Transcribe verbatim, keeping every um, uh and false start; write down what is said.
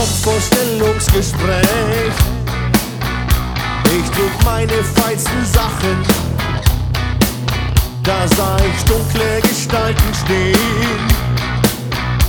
zum Vorstellungsgespräch. Ich trug meine feinsten Sachen, da sah ich dunkle Gestalten stehen.